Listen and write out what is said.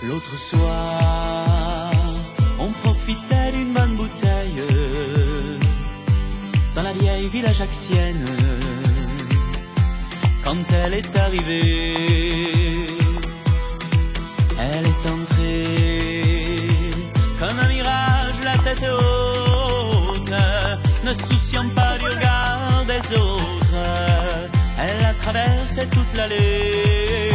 L'autre soir, on profitait d'une bonne bouteille dans la vieille ville ajaxienne. Quand elle est arrivée, elle est entrée comme un mirage, la tête haute, ne souciant pas du regard des autres. Elle a traversé toute l'allée